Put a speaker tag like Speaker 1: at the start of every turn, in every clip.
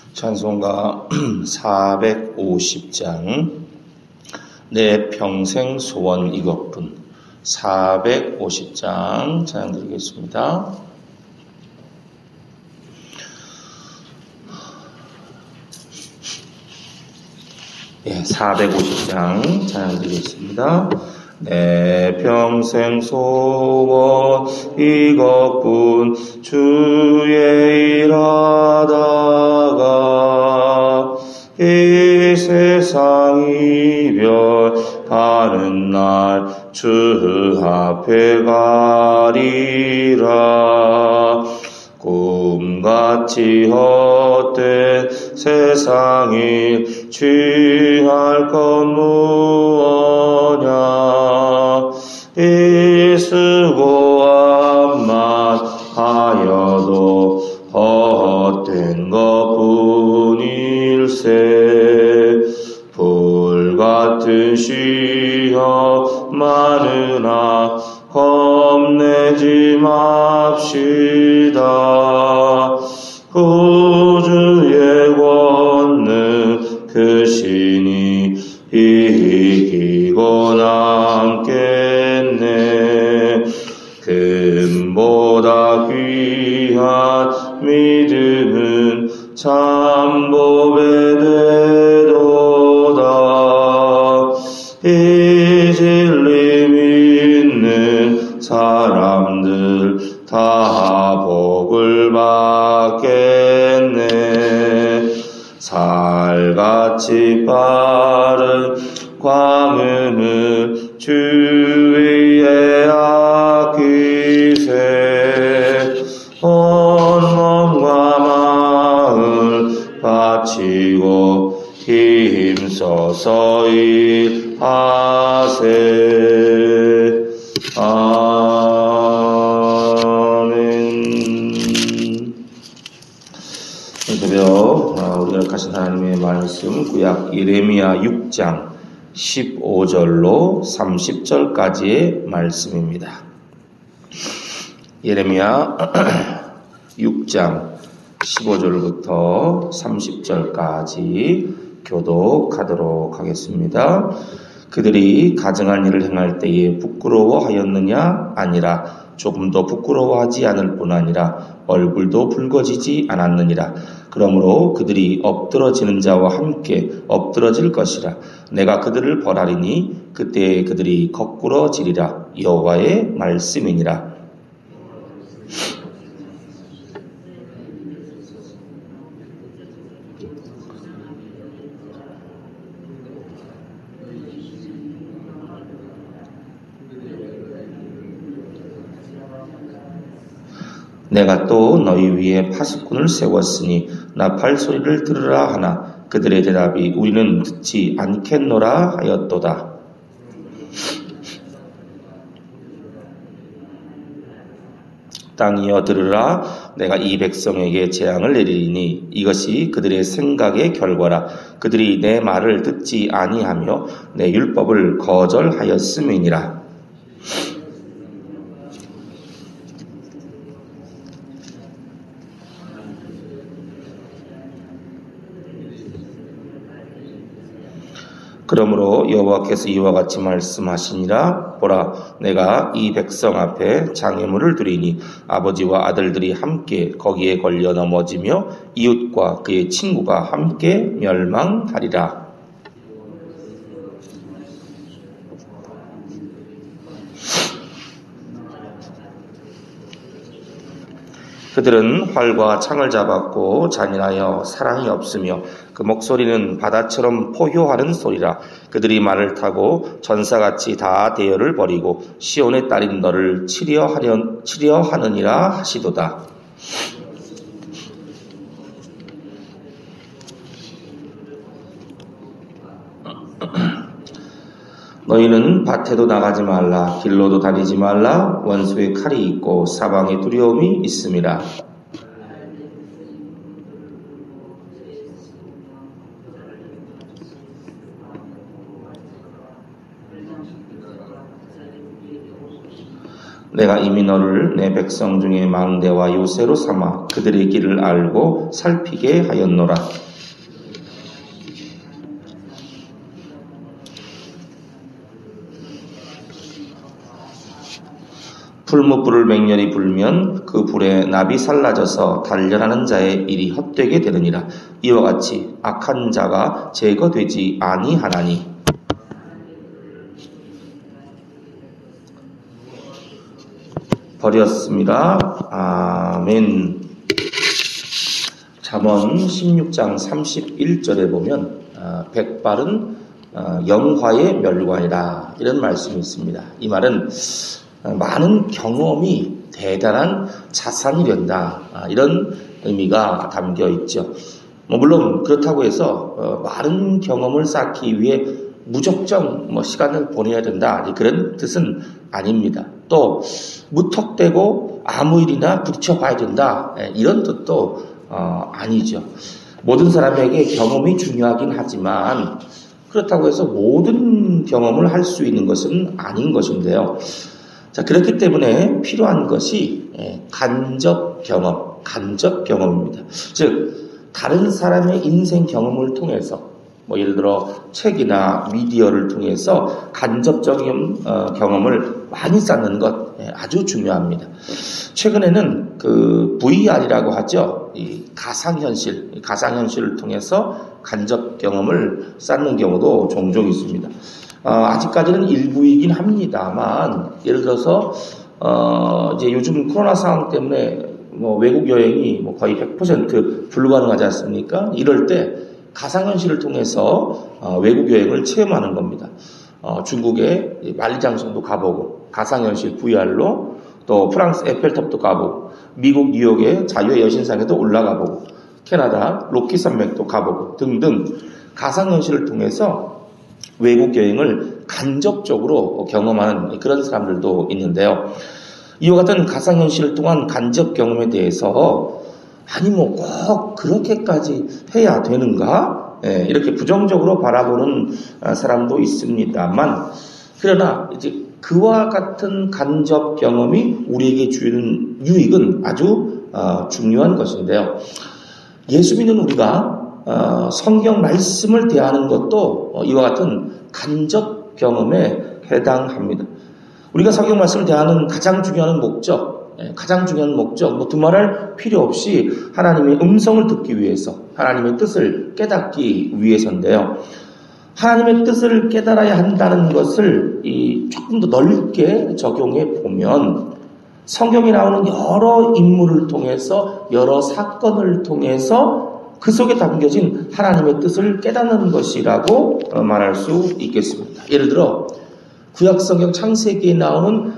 Speaker 1: 찬송가 450장 내 평생 소원 이것뿐 450장 찬양 드리겠습니다. 네, 450장 찬양 드리겠습니다. 내 평생 소원 이것뿐 주의 일하다가 이 세상 이별 하는 날 주 앞에 가리라. 꿈같이 헛된 세상일 취할 것 무엇냐. 이 수고함만 하여도 헛된 것뿐일세. 불같은 시험 많으나 겁내지 맙시다. 구주의 권능 크시니 이기고 남겠네. 금보다 귀한 믿음은 참복의 되도다. 이 진리 믿는 사람들 다 복을 받겠네. 살같이 빠른 광음을 주 위에 아끼세. 온 몸과 마음을 바치고 힘써서 일하세. 아멘. 새벽 우리가 가신 하나님의 말씀 구약 예레미야 6장 15절로 30절까지의 말씀입니다. 예레미야 6장 15절부터 30절까지 교독하도록 하겠습니다. 그들이 가증한 일을 행할 때에 부끄러워하였느냐? 아니라 조금도 부끄러워하지 않을 뿐 아니라 얼굴도 붉어지지 않았느니라. 그러므로 그들이 엎드러지는 자와 함께 엎드러질 것이라. 내가 그들을 벌하리니 그때 그들이 거꾸러지리라. 여호와의 말씀이니라. 내가 또 너희 위에 파수꾼을 세웠으니 나팔 소리를 들으라 하나 그들의 대답이 우리는 듣지 않겠노라 하였도다. 땅이여 들으라. 내가 이 백성에게 재앙을 내리니 이것이 그들의 생각의 결과라. 그들이 내 말을 듣지 아니하며 내 율법을 거절하였음이니라. 그러므로 여호와께서 이와 같이 말씀하시니라. 보라, 내가 이 백성 앞에 장애물을 두리니 아버지와 아들들이 함께 거기에 걸려 넘어지며 이웃과 그의 친구가 함께 멸망하리라. 그들은 활과 창을 잡았고 잔인하여 사랑이 없으며 그 목소리는 바다처럼 포효하는 소리라. 그들이 말을 타고 전사같이 다 대열을 벌이고 시온의 딸인 너를 치려하느니라 하시도다. 너희는 밭에도 나가지 말라. 길로도 다니지 말라. 원수의 칼이 있고 사방에 두려움이 있음이라. 내가 이미 너를 내 백성 중에 망대와 요새로 삼아 그들의 길을 알고 살피게 하였노라. 풀무불을 맹렬히 불면 그 불에 납이 살라져서 단련하는 자의 일이 헛되게 되느니라. 이와 같이 악한 자가 제거되지 아니하나니. 버렸습니다. 아멘. 잠언 16장 31절에 보면 백발은 영화의 멸관이라 이런 말씀이 있습니다. 이 말은 많은 경험이 대단한 자산이 된다. 이런 의미가 담겨 있죠. 물론 그렇다고 해서 많은 경험을 쌓기 위해 무작정 시간을 보내야 된다. 그런 뜻은 아닙니다. 또 무턱대고 아무 일이나 부딪혀 봐야 된다. 이런 뜻도 아니죠. 모든 사람에게 경험이 중요하긴 하지만 그렇다고 해서 모든 경험을 할 수 있는 것은 아닌 것인데요. 자, 그렇기 때문에 필요한 것이 간접 경험입니다. 즉, 다른 사람의 인생 경험을 통해서, 예를 들어 책이나 미디어를 통해서 간접적인 경험을 많이 쌓는 것 아주 중요합니다. 최근에는 그 VR이라고 하죠. 이 가상현실을 통해서 간접 경험을 쌓는 경우도 종종 있습니다. 아직까지는 일부이긴 합니다만, 예를 들어서, 이제 요즘 코로나 상황 때문에 외국 여행이 거의 100% 불가능하지 않습니까? 이럴 때 가상현실을 통해서 외국 여행을 체험하는 겁니다. 중국의 만리장성도 가보고, 가상현실 VR로, 또 프랑스 에펠탑도 가보고, 미국 뉴욕의 자유의 여신상에도 올라가보고, 캐나다 로키산맥도 가보고 등등 가상현실을 통해서 외국 여행을 간접적으로 경험하는 그런 사람들도 있는데요. 이와 같은 가상현실을 통한 간접 경험에 대해서 꼭 그렇게까지 해야 되는가? 이렇게 부정적으로 바라보는 사람도 있습니다만, 그러나 이제 그와 같은 간접 경험이 우리에게 주는 유익은 아주 중요한 것인데요. 예수 믿는 우리가 성경 말씀을 대하는 것도 이와 같은 간접 경험에 해당합니다. 우리가 성경 말씀을 대하는 가장 중요한 목적, 두말할 필요 없이 하나님의 음성을 듣기 위해서, 하나님의 뜻을 깨닫기 위해서인데요. 하나님의 뜻을 깨달아야 한다는 것을 조금 더 넓게 적용해 보면 성경에 나오는 여러 인물을 통해서, 여러 사건을 통해서 그 속에 담겨진 하나님의 뜻을 깨닫는 것이라고 말할 수 있겠습니다. 예를 들어 구약성경 창세기에 나오는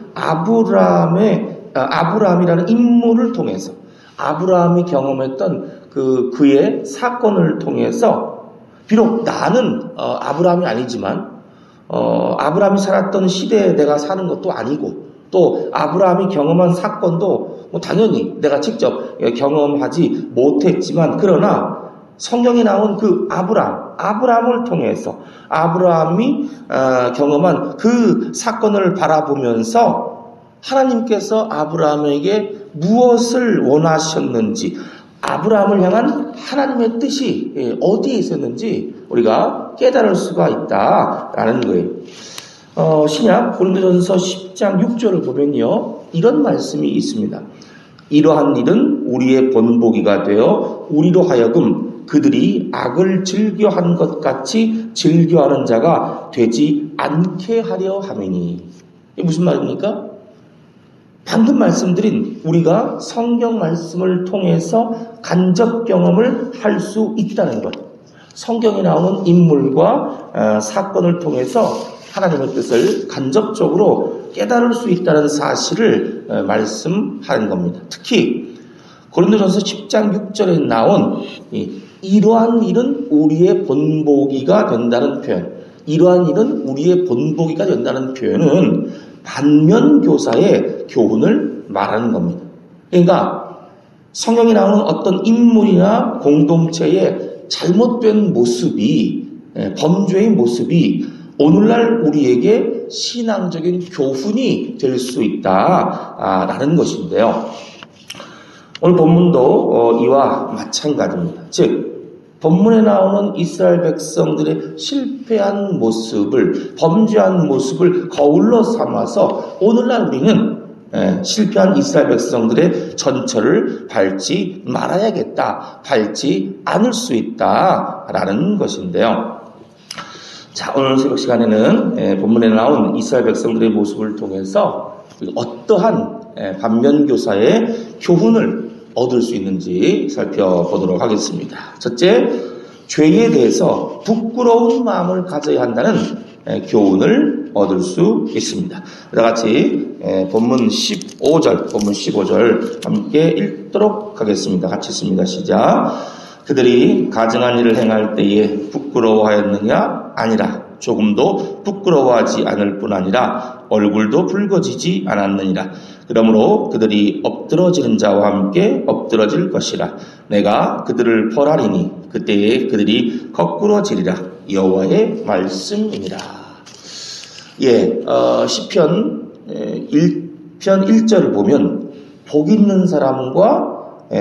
Speaker 1: 아브라함이라는 인물을 통해서, 아브라함이 경험했던 그의 사건을 통해서, 비록 나는 아브라함이 아니지만 아브라함이 살았던 시대에 내가 사는 것도 아니고, 또 아브라함이 경험한 사건도 당연히 내가 직접 경험하지 못했지만, 그러나 성경에 나온 그 아브라함을 통해서 아브라함이 경험한 그 사건을 바라보면서 하나님께서 아브라함에게 무엇을 원하셨는지, 아브라함을 향한 하나님의 뜻이 어디에 있었는지 우리가 깨달을 수가 있다라는 거예요. 신약 고린도전서 10장 6절을 보면요, 이런 말씀이 있습니다. 이러한 일은 우리의 본보기가 되어 우리로 하여금 그들이 악을 즐겨한 것 같이 즐겨하는 자가 되지 않게 하려 함이니. 이게 무슨 말입니까? 방금 말씀드린 우리가 성경 말씀을 통해서 간접 경험을 할 수 있다는 것, 성경에 나오는 인물과 사건을 통해서 하나님의 뜻을 간접적으로 깨달을 수 있다는 사실을 말씀하는 겁니다. 특히 고린도전서 10장 6절에 나온 이러한 일은 우리의 본보기가 된다는 표현, 이러한 일은 우리의 본보기가 된다는 표현은 반면교사의 교훈을 말하는 겁니다. 그러니까 성경에 나오는 어떤 인물이나 공동체의 잘못된 모습이, 범죄의 모습이 오늘날 우리에게 신앙적인 교훈이 될 수 있다라는 것인데요. 오늘 본문도 이와 마찬가지입니다. 즉 본문에 나오는 이스라엘 백성들의 실패한 모습을, 범죄한 모습을 거울로 삼아서 오늘날 우리는 실패한 이스라엘 백성들의 전철을 밟지 말아야겠다, 밟지 않을 수 있다라는 것인데요. 자, 오늘 새벽 시간에는 본문에 나온 이스라엘 백성들의 모습을 통해서 어떠한 반면교사의 교훈을 얻을 수 있는지 살펴보도록 하겠습니다. 첫째, 죄에 대해서 부끄러운 마음을 가져야 한다는 교훈을 얻을 수 있습니다. 다 같이 본문 15절 함께 읽도록 하겠습니다. 같이 읽습니다. 시작. 그들이 가증한 일을 행할 때에 부끄러워하였느냐? 아니라 조금도 부끄러워하지 않을 뿐 아니라 얼굴도 붉어지지 않았느니라. 그러므로 그들이 엎드러지는 자와 함께 엎드러질 것이라. 내가 그들을 벌하리니 그때에 그들이 거꾸러지리라. 여호와의 말씀이니라. 시편 1편 1절을 보면 복 있는 사람과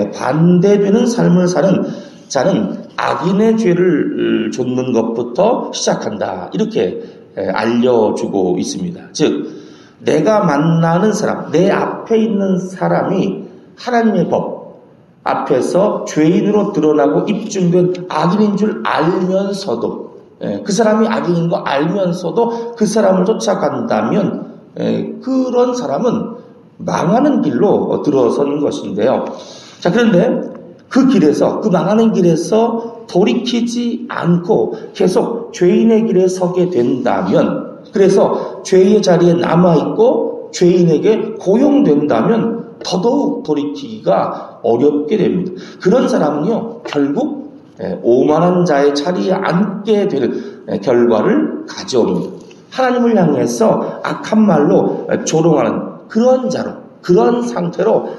Speaker 1: 반대되는 삶을 사는 자는 악인의 죄를 좇는 것부터 시작한다. 이렇게 알려주고 있습니다. 즉 내가 만나는 사람, 내 앞에 있는 사람이 하나님의 법 앞에서 죄인으로 드러나고 입증된 악인인 줄 알면서도, 그 사람이 악인인 거 알면서도 그 사람을 쫓아간다면 그런 사람은 망하는 길로 들어선 것인데요. 자, 그런데 그 망하는 길에서 돌이키지 않고 계속 죄인의 길에 서게 된다면, 그래서 죄의 자리에 남아있고 죄인에게 고용된다면 더더욱 돌이키기가 어렵게 됩니다. 그런 사람은요, 결국 오만한 자의 자리에 앉게 될 결과를 가져옵니다. 하나님을 향해서 악한 말로 조롱하는 그런 자로, 그런 상태로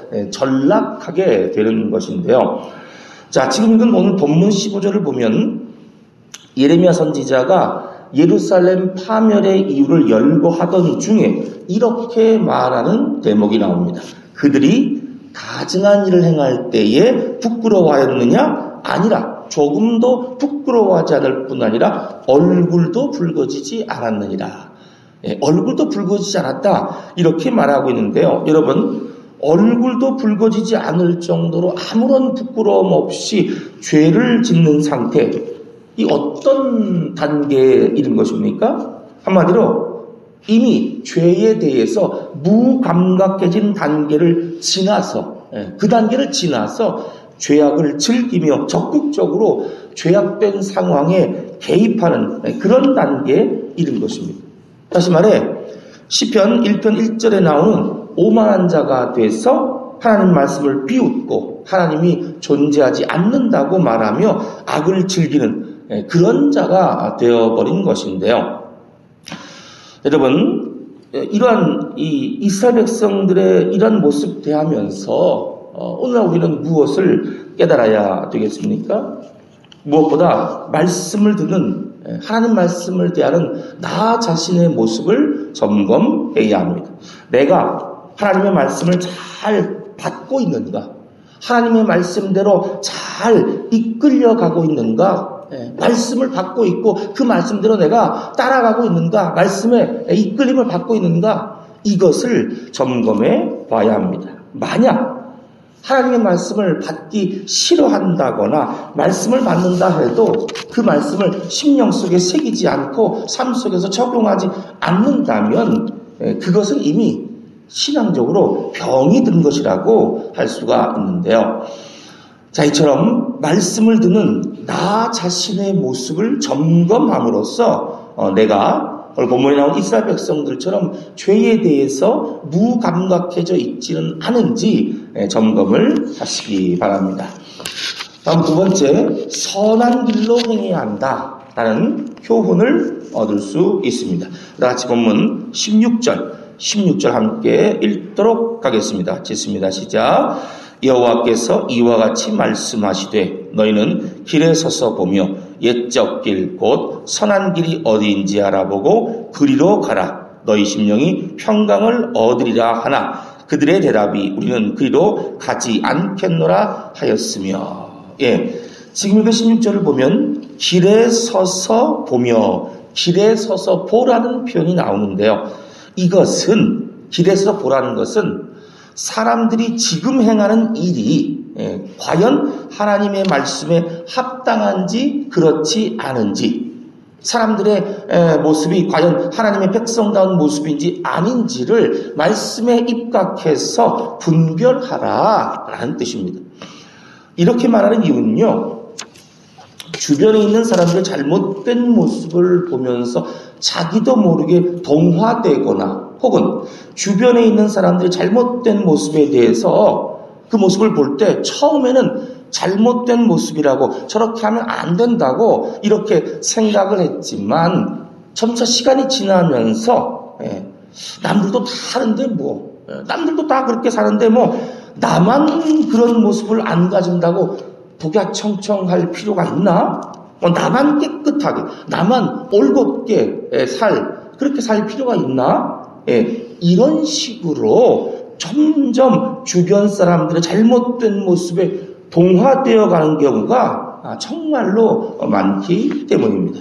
Speaker 1: 전락하게 되는 것인데요. 자, 지금 읽은 오늘 본문 15절을 보면 예레미야 선지자가 예루살렘 파멸의 이유를 열거하던 중에 이렇게 말하는 대목이 나옵니다. 그들이 가증한 일을 행할 때에 부끄러워하였느냐? 아니라 조금도 부끄러워하지 않을 뿐 아니라 얼굴도 붉어지지 않았느니라. 얼굴도 붉어지지 않았다, 이렇게 말하고 있는데요. 여러분, 얼굴도 붉어지지 않을 정도로 아무런 부끄러움 없이 죄를 짓는 상태, 이 어떤 단계에 이른 것입니까? 한마디로 이미 죄에 대해서 무감각해진 단계를 지나서, 그 단계를 지나서 죄악을 즐기며 적극적으로 죄악된 상황에 개입하는 그런 단계에 이른 것입니다. 다시 말해 시편 1편 1절에 나오는 오만한 자가 돼서 하나님 말씀을 비웃고 하나님이 존재하지 않는다고 말하며 악을 즐기는 그런 자가 되어버린 것인데요. 여러분, 이러한 이스라엘 백성들의 이러한 모습 대하면서 오늘날 우리는 무엇을 깨달아야 되겠습니까? 무엇보다 말씀을 듣는, 하나님 말씀을 대하는 나 자신의 모습을 점검해야 합니다. 내가 하나님의 말씀을 잘 받고 있는가? 하나님의 말씀대로 잘 이끌려가고 있는가? 말씀을 받고 있고 그 말씀대로 내가 따라가고 있는가? 말씀에 이끌림을 받고 있는가? 이것을 점검해 봐야 합니다. 만약 하나님의 말씀을 받기 싫어한다거나 말씀을 받는다 해도 그 말씀을 심령 속에 새기지 않고 삶 속에서 적용하지 않는다면 그것은 이미 신앙적으로 병이 든 것이라고 할 수가 있는데요. 자, 이처럼 말씀을 듣는 나 자신의 모습을 점검함으로써 내가 오늘 본문에 나온 이스라엘 백성들처럼 죄에 대해서 무감각해져 있지는 않은지 점검을 하시기 바랍니다. 다음 두 번째, 선한 길로 행해야 한다라는 교훈을 얻을 수 있습니다. 다 같이 본문 16절 함께 읽도록 하겠습니다. 읽습니다. 시작. 여호와께서 이와 같이 말씀하시되 너희는 길에 서서 보며 옛적 길 곧 선한 길이 어디인지 알아보고 그리로 가라. 너희 심령이 평강을 얻으리라 하나 그들의 대답이 우리는 그리로 가지 않겠노라 하였으며. 지금 읽은 16절을 보면 길에 서서 보며 길에 서서 보라는 표현이 나오는데요. 이것은 길에 서서 보라는 것은 사람들이 지금 행하는 일이 과연 하나님의 말씀에 합당한지 그렇지 않은지, 사람들의 모습이 과연 하나님의 백성다운 모습인지 아닌지를 말씀에 입각해서 분별하라라는 뜻입니다. 이렇게 말하는 이유는요, 주변에 있는 사람들의 잘못된 모습을 보면서 자기도 모르게 동화되거나 혹은 주변에 있는 사람들의 잘못된 모습에 대해서 그 모습을 볼 때 처음에는 잘못된 모습이라고 저렇게 하면 안 된다고 이렇게 생각을 했지만 점차 시간이 지나면서 남들도 다 하는데 남들도 다 그렇게 사는데 나만 그런 모습을 안 가진다고 독야청청할 필요가 있나? 나만 깨끗하게, 나만 올곧게 그렇게 살 필요가 있나? 이런 식으로 점점 주변 사람들의 잘못된 모습에 동화되어 가는 경우가 정말로 많기 때문입니다.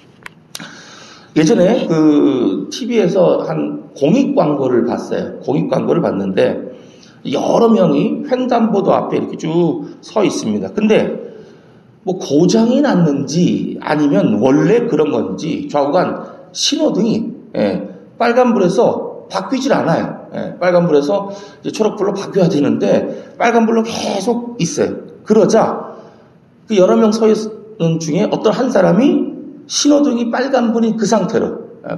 Speaker 1: 예전에 TV에서 한 공익 광고를 봤어요. 공익 광고를 봤는데 여러 명이 횡단보도 앞에 이렇게 쭉 서 있습니다. 근데 고장이 났는지 아니면 원래 그런 건지 좌우간 신호등이 빨간불에서 바뀌질 않아요. 빨간불에서 이제 초록불로 바뀌어야 되는데 빨간불로 계속 있어요. 그러자 그 여러 명 서 있는 중에 어떤 한 사람이 신호등이 빨간불인 그 상태로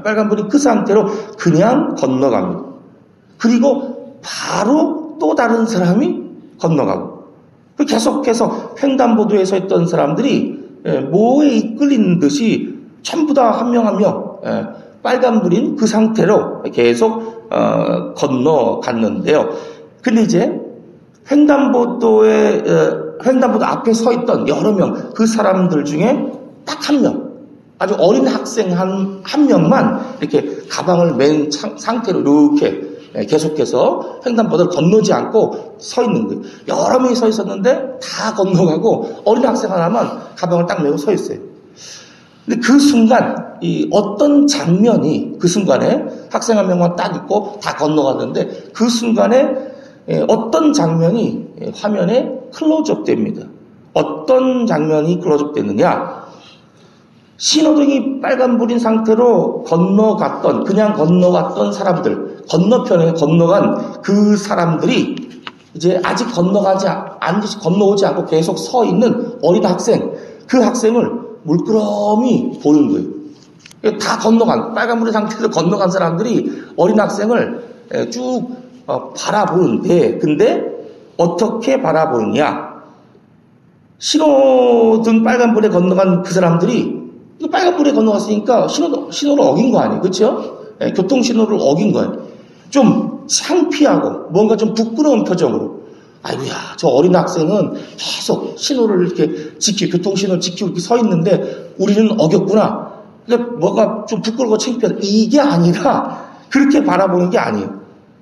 Speaker 1: 그냥 건너갑니다. 그리고 바로 또 다른 사람이 건너가고 계속해서 횡단보도에 서 있던 사람들이 뭐에 이끌리는 듯이 전부 다 한 명 한 명 빨간불인 그 상태로 계속 건너갔는데요. 근데 이제 횡단보도 앞에 서 있던 여러 명, 그 사람들 중에 딱 한 명, 아주 어린 학생 한 명만 이렇게 가방을 맨 상태로 이렇게 계속해서 횡단보도를 건너지 않고 서 있는 거예요. 여러 명이 서 있었는데 다 건너가고 어린 학생 하나만 가방을 딱 메고 서 있어요. 근데 그 순간 어떤 장면이 그 순간에 학생 한 명만 딱 있고 다 건너갔는데 그 순간에 어떤 장면이 화면에 클로즈업 됩니다. 어떤 장면이 클로즈업 됐느냐? 신호등이 빨간불인 상태로 그냥 건너갔던 사람들, 건너편에 건너간 그 사람들이 이제 아직 건너오지 않고 계속 서 있는 어린 학생, 그 학생을 물끄러미 보는 거예요. 다 빨간불인 상태에서 건너간 사람들이 어린 학생을 쭉 바라보는데, 근데 어떻게 바라보느냐? 신호등 빨간불에 건너간 그 사람들이 빨간불에 건너갔으니까 신호를 어긴 거 아니에요? 그렇죠? 교통신호를 어긴 거예요. 좀 창피하고 뭔가 좀 부끄러운 표정으로, 아이고야, 저 어린 학생은 계속 신호를 이렇게 교통신호를 지키고 이렇게 서 있는데 우리는 어겼구나. 그러니까 뭐가 좀 부끄럽고 창피하다. 이게 아니라 그렇게 바라보는 게 아니에요.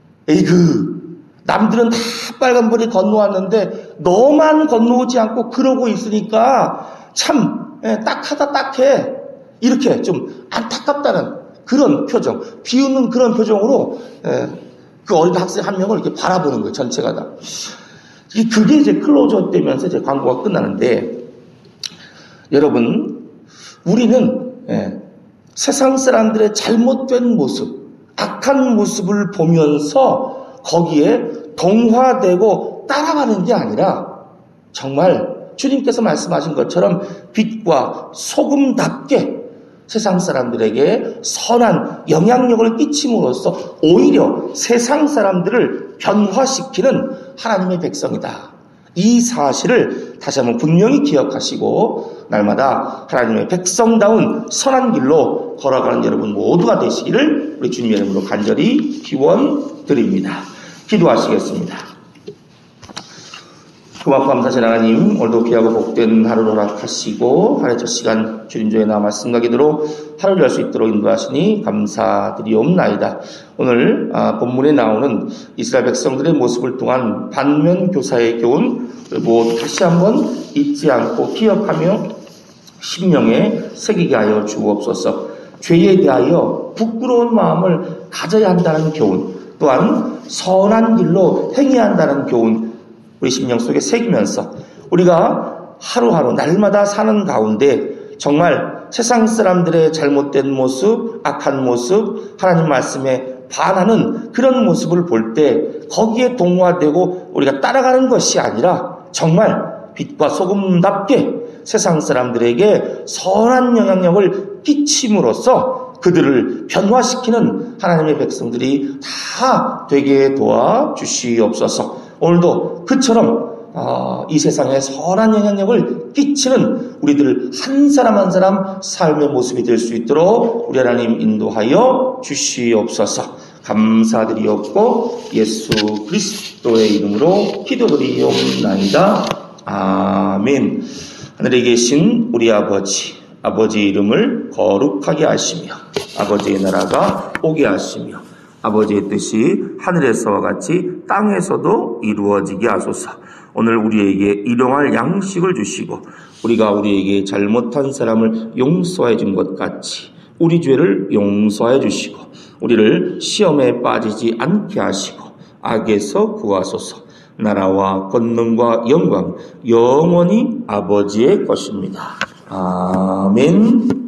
Speaker 1: 남들은 다 빨간불이 건너왔는데 너만 건너오지 않고 그러고 있으니까 참 딱하다 딱해. 이렇게 좀 안타깝다는 그런 표정, 비웃는 그런 표정으로 그 어린 학생 한 명을 이렇게 바라보는 거예요. 전체가 다. 그게 이제 클로즈업 되면서 이제 광고가 끝나는데, 여러분, 우리는 세상 사람들의 잘못된 모습, 악한 모습을 보면서 거기에 동화되고 따라가는 게 아니라 정말 주님께서 말씀하신 것처럼 빛과 소금답게 세상 사람들에게 선한 영향력을 끼침으로써 오히려 세상 사람들을 변화시키는 하나님의 백성이다. 이 사실을 다시 한번 분명히 기억하시고 날마다 하나님의 백성다운 선한 길로 걸어가는 여러분 모두가 되시기를 우리 주님의 이름으로 간절히 기원드립니다. 기도하시겠습니다. 고맙고 감사하신 하나님, 오늘도 귀하고 복된 하루를 허락하시고 하루의 첫 시간 주님조의 나 말씀과 기도로 하루를 열 수 있도록 인도하시니 감사드리옵나이다. 오늘 본문에 나오는 이스라엘 백성들의 모습을 통한 반면교사의 교훈, 그리고 다시 한번 잊지 않고 기억하며 심령에 새기게 하여 주옵소서. 죄에 대하여 부끄러운 마음을 가져야 한다는 교훈, 또한 선한 길로 행해야 한다는 교훈, 우리 심령 속에 새기면서 우리가 하루하루 날마다 사는 가운데 정말 세상 사람들의 잘못된 모습, 악한 모습, 하나님 말씀에 반하는 그런 모습을 볼 때 거기에 동화되고 우리가 따라가는 것이 아니라 정말 빛과 소금답게 세상 사람들에게 선한 영향력을 끼침으로써 그들을 변화시키는 하나님의 백성들이 다 되게 도와주시옵소서. 오늘도 그처럼 이 세상에 선한 영향력을 끼치는 우리들 한 사람 한 사람 삶의 모습이 될 수 있도록 우리 하나님 인도하여 주시옵소서. 감사드리옵고 예수 그리스도의 이름으로 기도드리옵나이다. 아멘. 하늘에 계신 우리 아버지 이름을 거룩하게 하시며 아버지의 나라가 오게 하시며 아버지의 뜻이 하늘에서와 같이 땅에서도 이루어지게 하소서. 오늘 우리에게 일용할 양식을 주시고 우리가 우리에게 잘못한 사람을 용서해 준 것 같이 우리 죄를 용서해 주시고 우리를 시험에 빠지지 않게 하시고 악에서 구하소서. 나라와 권능과 영광 영원히 아버지의 것입니다. 아멘.